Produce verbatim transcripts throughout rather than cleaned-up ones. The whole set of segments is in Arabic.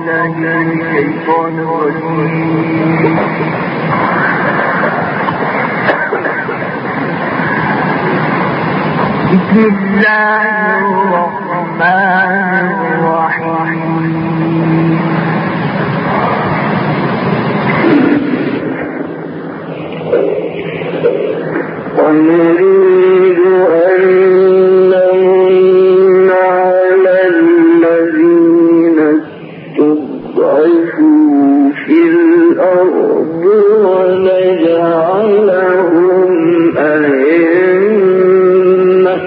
بالله من الشيطان الرجيم. بسم الله الرحمن الرحيم. ونريد أن نمن على الذين استضعفوا في الأرض ونجعلهم أئمة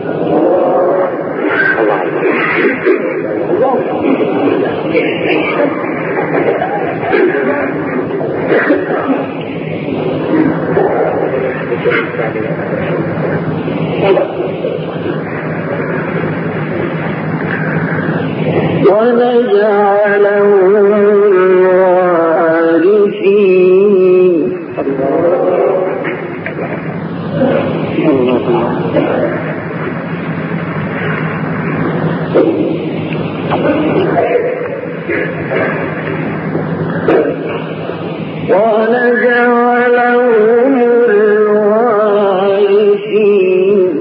ونجعلهم الوارثين. ونجعلهم الوارثين.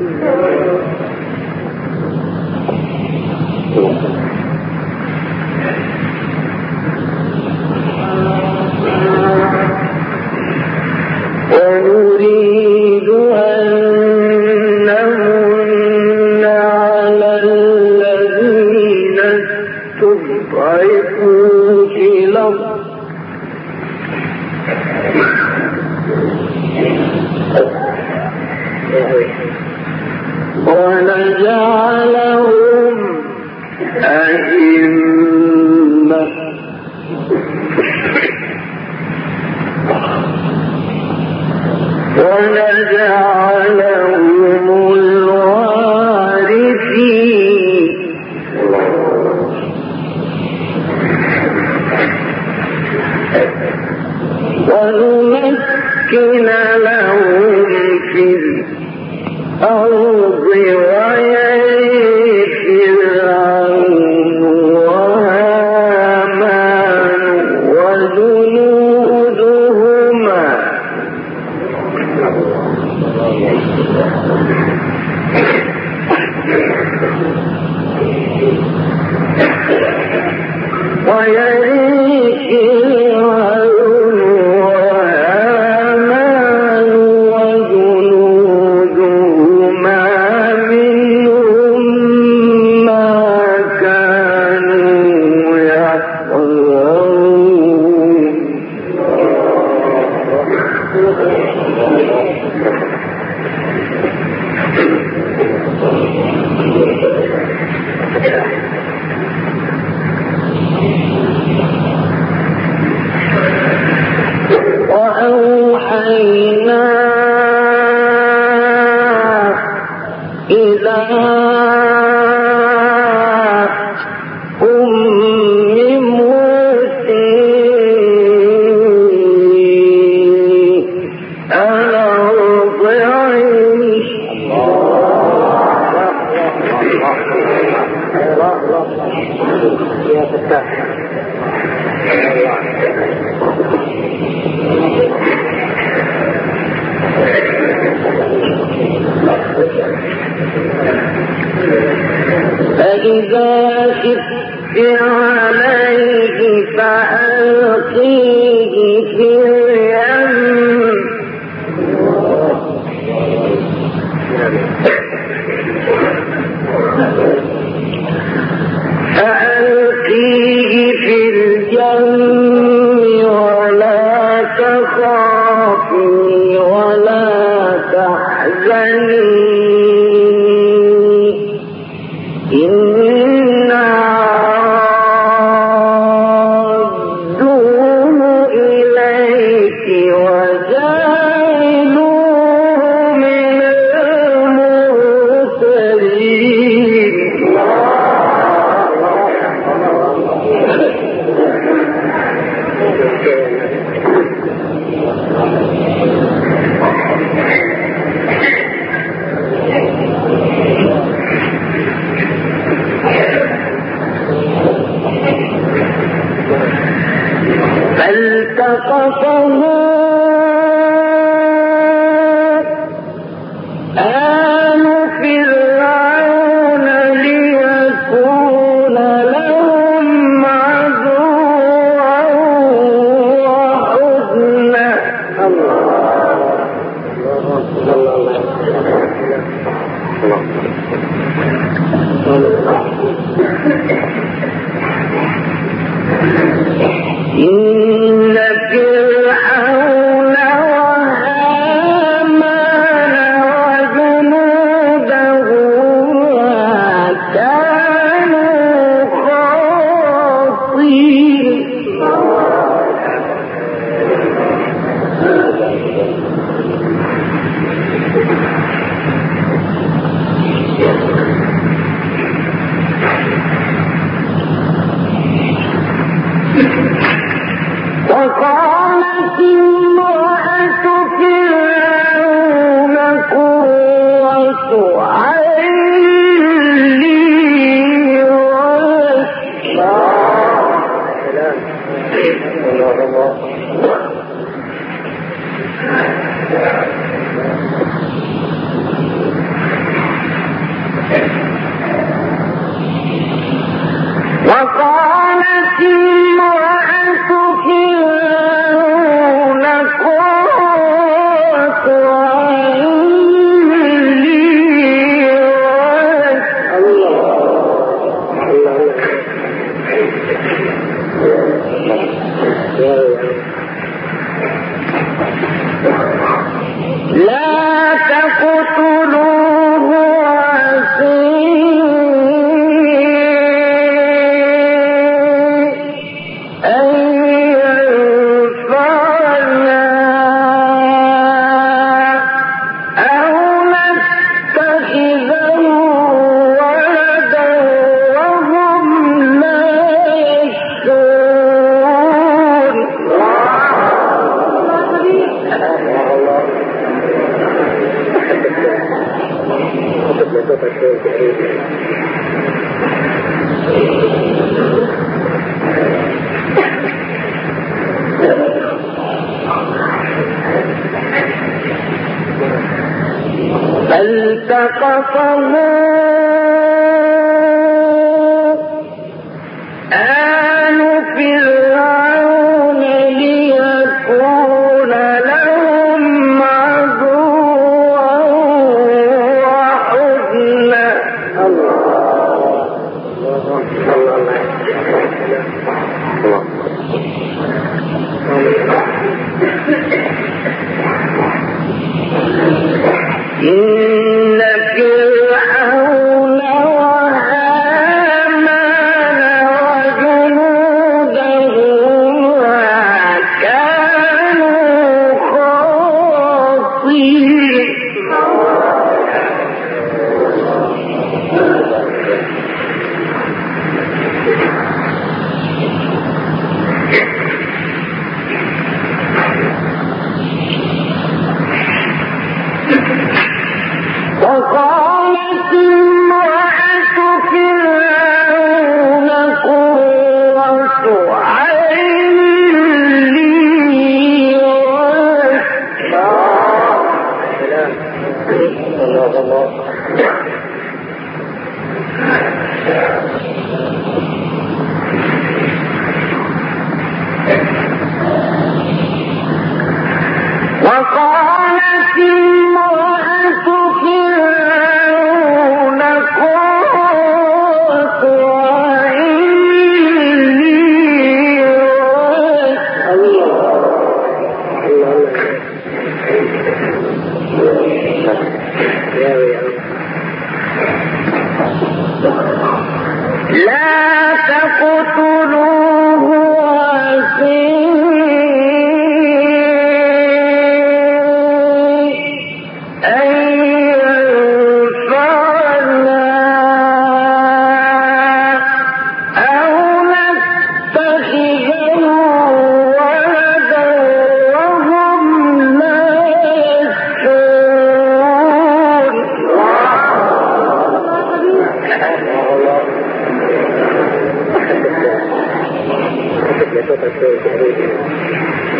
ونريد أن نمن على الذين استضعفوا في الأرض ونجعلهم أئمة ونجعلهم الوارثين. ونمكن لهم في الأرض ويرث فرعون وهامان وجنودهما ويرث فرعون وهامان وجنودهما منهم ما كانوا يحذرون. وأوحينا إلى أم موسى أن أرضعيه. يا فتاة فإذا خفت عليه فألقيه في اليم فألقيه في اليم ولا تخافي ولا تحزني إنا ردوه إليك وجعلوه من المرسلين. فالتقطه آل فرعون ليكون لهم عدوا وحزنا. إن فرعون وهامان وجنودهما كانوا خاطئين. وقالت امرأة فرعون قرة عين لي وقالت امرأة فرعون قرة عين لي لا تقتلوه عسى أن ينفعنا أو نتخذه ولدا وهم لا يشعرون. فالتقطه آل فرعون ليكون لهم عدوا وحزنا. إن فرعون وهامان وجنودهما كانوا خاطئين. وقالت امرأة فرعون قرة عين لي وقالت امرأة فرعون قرة عين لي لا تقتلوه عسى أن ينفعنا أو نتخذه ولدا وهم لا يشعرون.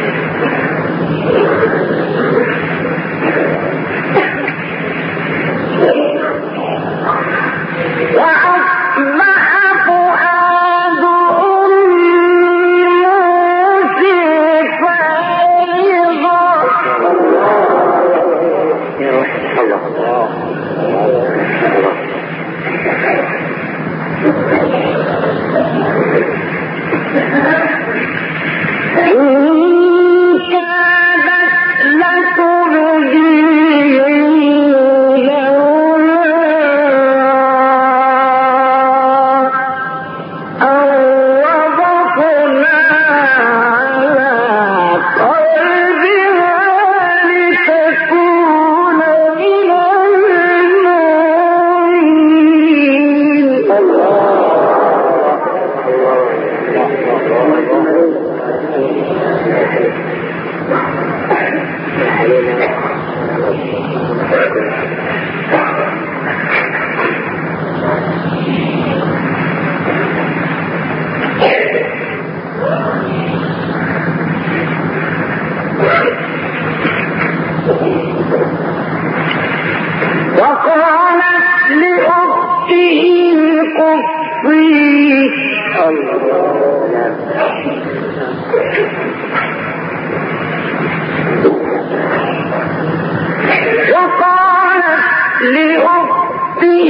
وقالت لأخته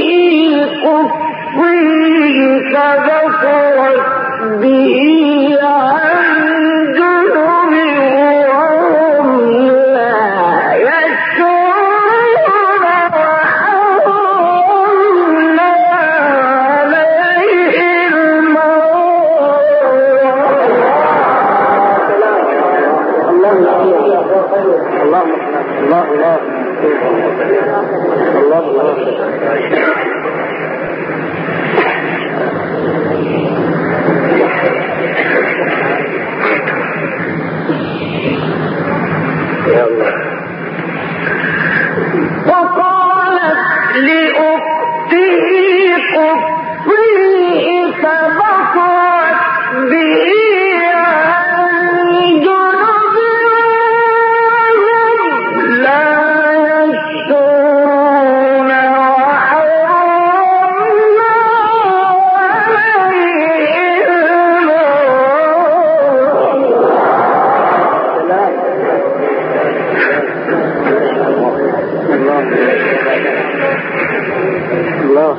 قصيه فبصرت به عن جنب وهم لا يشعرون وحرمنا عليه الموت. الله الله الله الله الله الله وقالت لأخته قصيه فبصرت به عن جنب لا يشعرون وحرمنا عليه الله.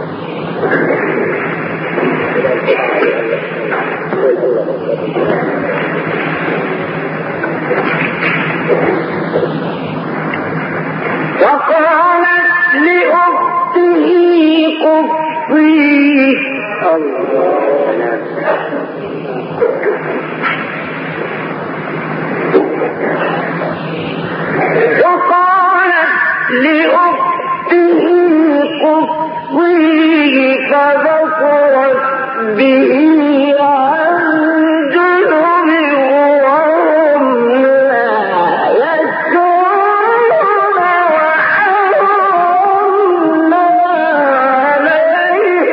وقالت لأخته قصيه وقالت لأخته قصيه فبصرت به عن جنب وهم لا يشعرون وحرمنا عليه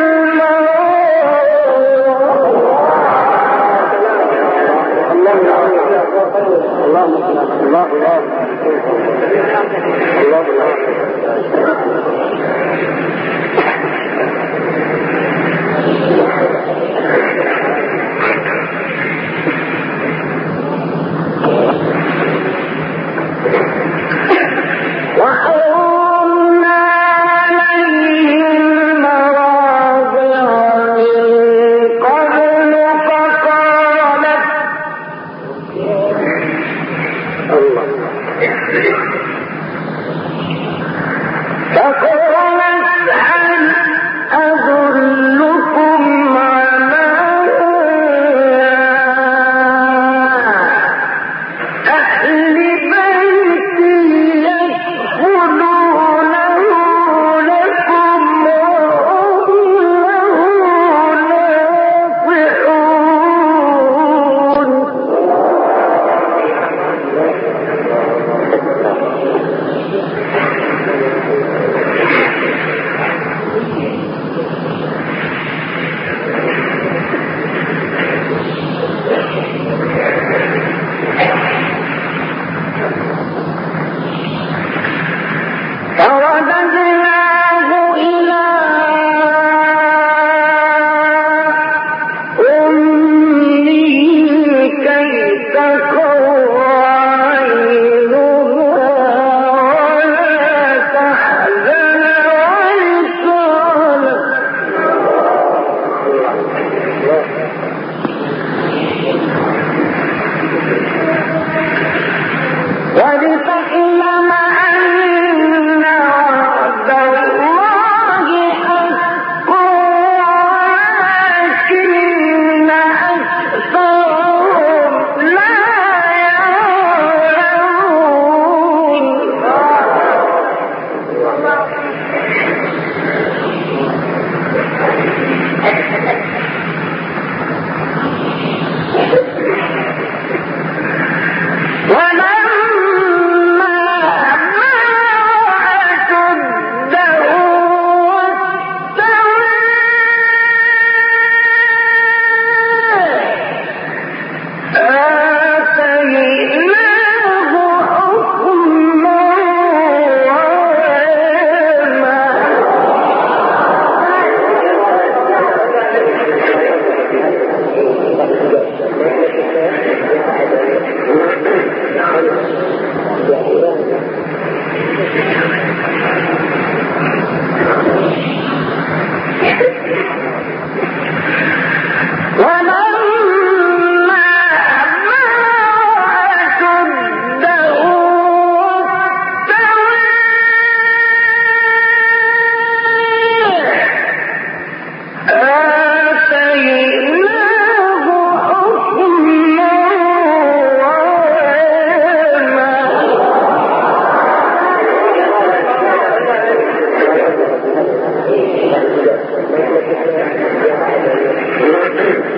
وحرمنا عليه المراضع من قبل فقالت الله فقالت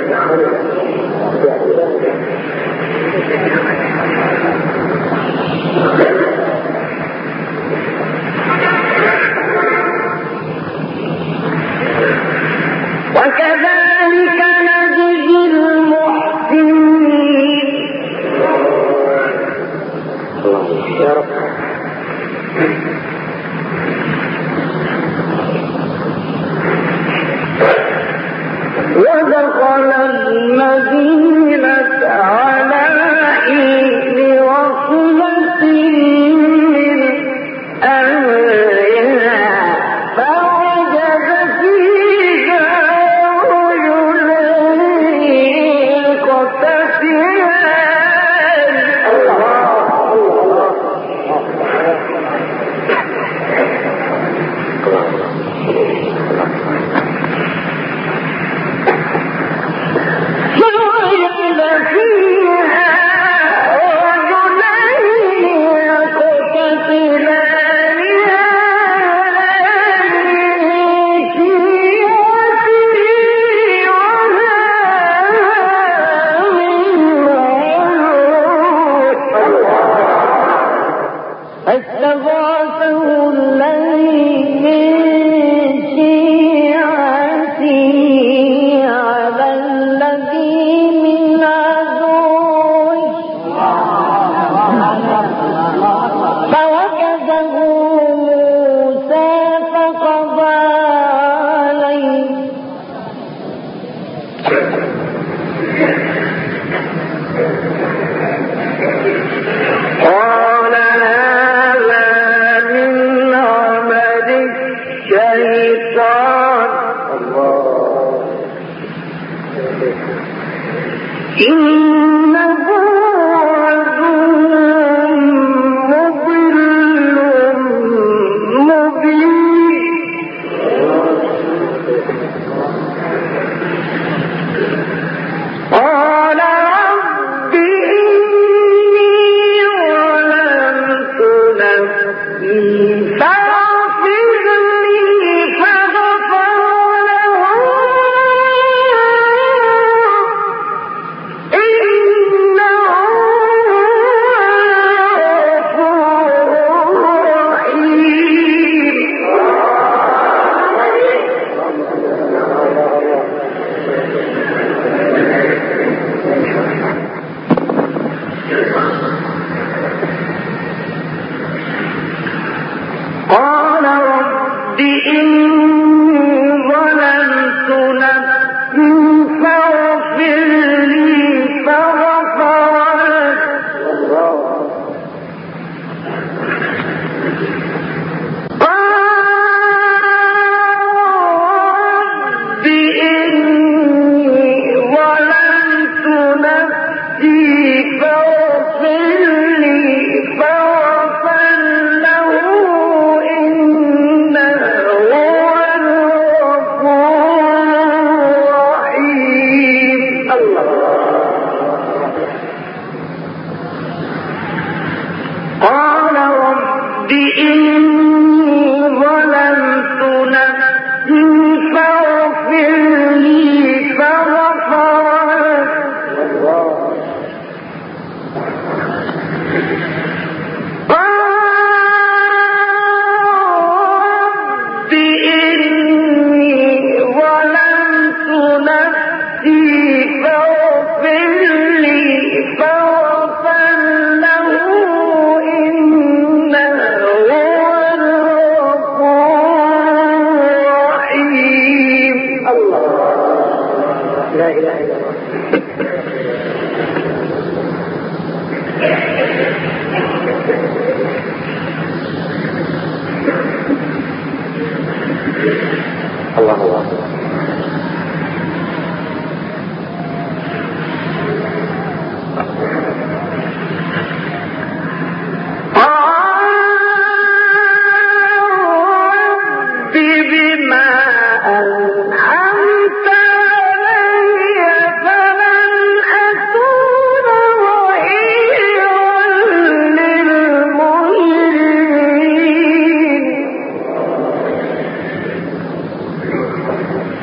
وكذلك نجزي المحسنين. يا رب. ودخل المدينة على حين وصلة من أهلها فوجد فيها رجلين يقتتلان. فاستغاثه الذي من شيعته على الذي من عدوه فوكزه موسى فقضى عليه قال هذا من عمل الشيطان إنه عدو مضل مبين. قال رب إني ظلمت نفسي فاغفر لي فغفر له إنه غفور رحيم. قال رب إني ظلمت نفسي فاغفر لي فغفر له. رب إني ظلمت نفسي فاغفر لي فغفر له إنه هو الغفور الرحيم. قال رب إني ظلمت نفسي فاغفر لي فغفر له. رب إني ظلمت نفسي فاغفر لي فغفر له إنه هو الغفور الرحيم. لا إله إلا الله. الله الله. رب بما أنعمت علي فلن أكون ظهيرا للمجرمين.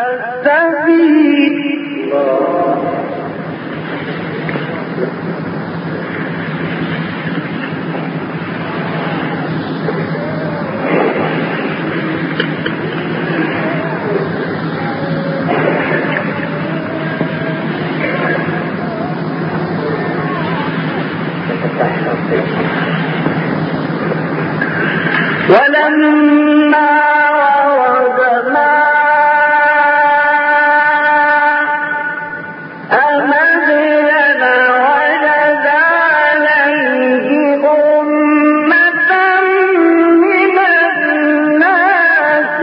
السبيل ولما ورد ماء مدين وجد عليه أمة من الناس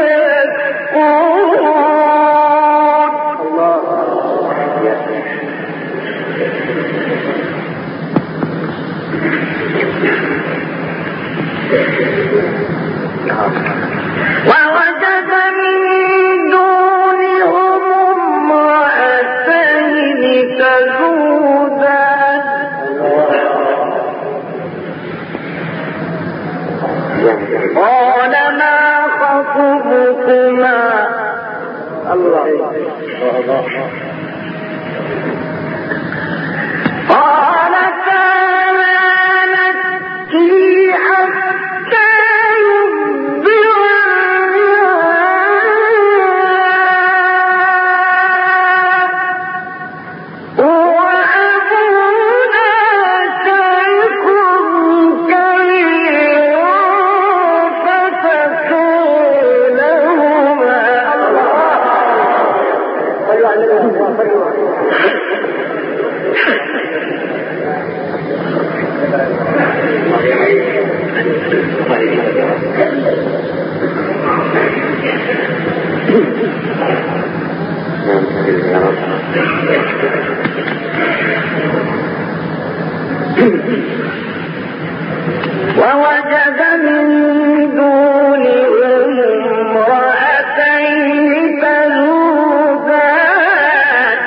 ووجد من دونهم امرأتين تذودان قال ما خطبكما قالتا لا نسقي حتى ووجد من دونهم امرأتين تذودان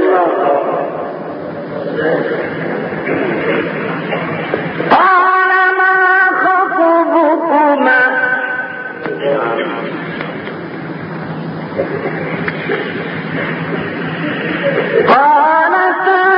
قال ما خطبكما قالتا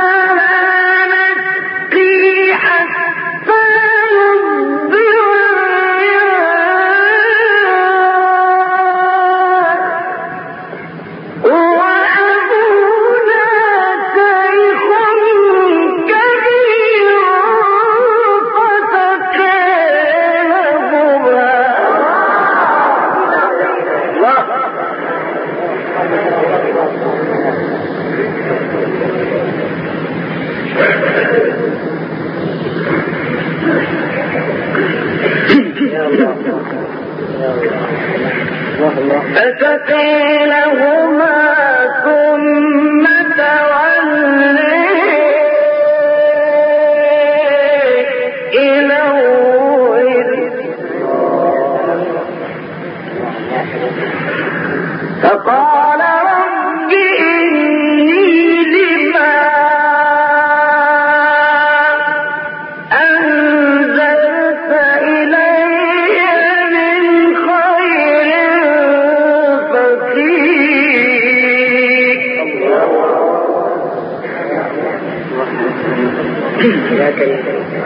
فسقي لهما ثم تولي إلى الظل فقال رب إني لما أنزلت إلي من خير يا كريم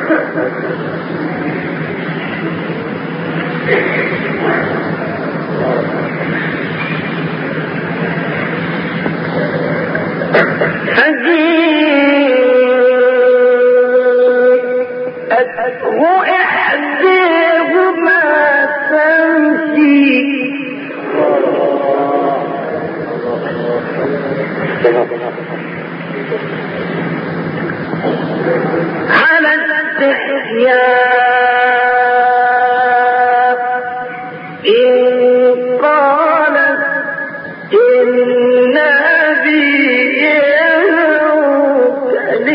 فجيءته إحداهما تمشي على الاستحياء إن قالت إن أبي يدعوك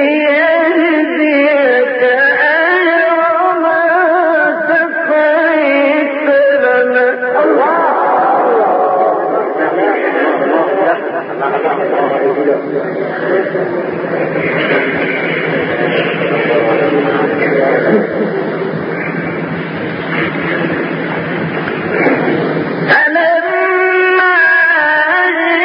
ليهديك أجر ما سقيت لنا فلما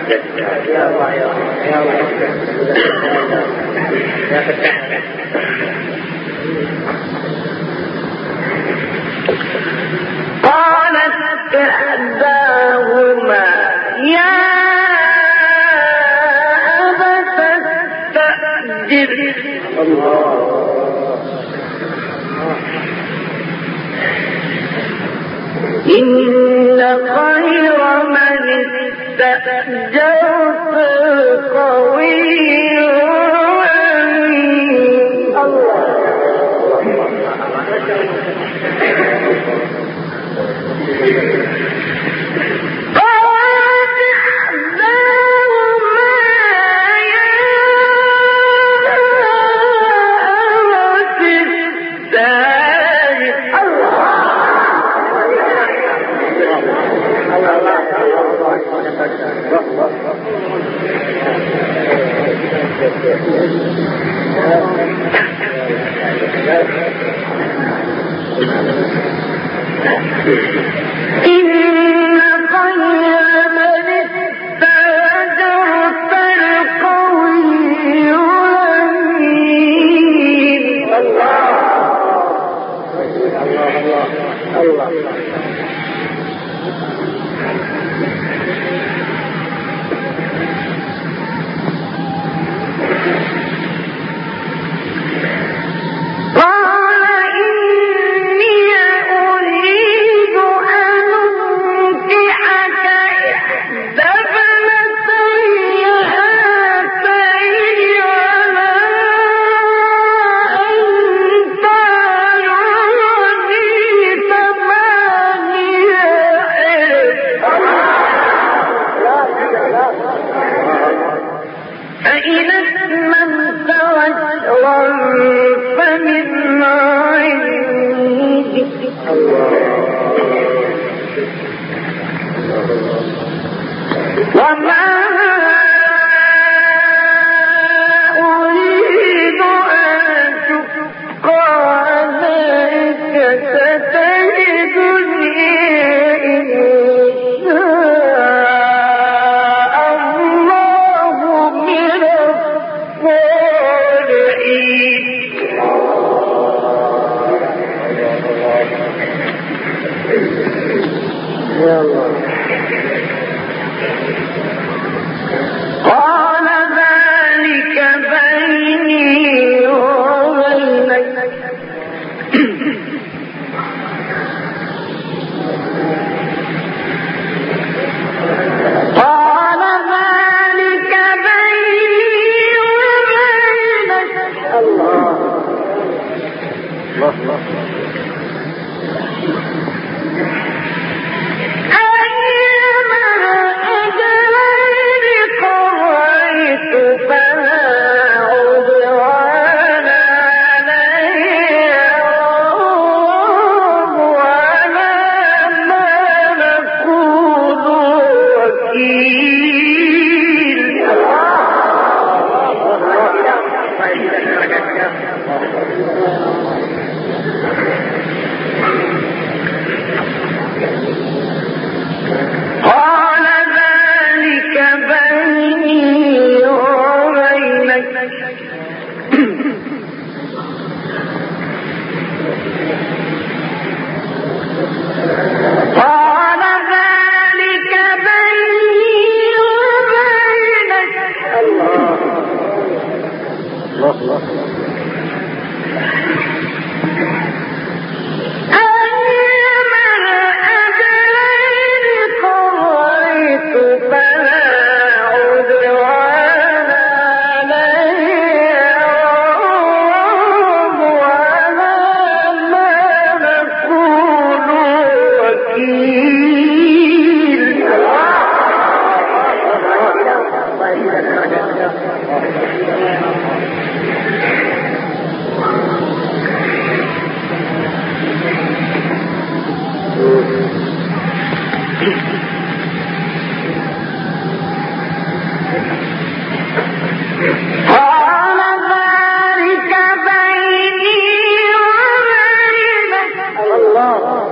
يا الله يا الله يا فتاح. قالت إحداهما يا أبت استأجر إن خير من استأجرت القوي إن خير من استأجرت القوي الأمين. الله الله الله وما أريد أن تبقى عليك ستجدني إن شاء الله من الصالحين. يا الله. قال ذلك بيني وبينك قال ذلك بيني وبينك الله الله قال ذلك بيني وبينك قال ذلك بيني وبينك الله الله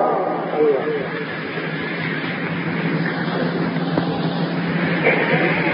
الله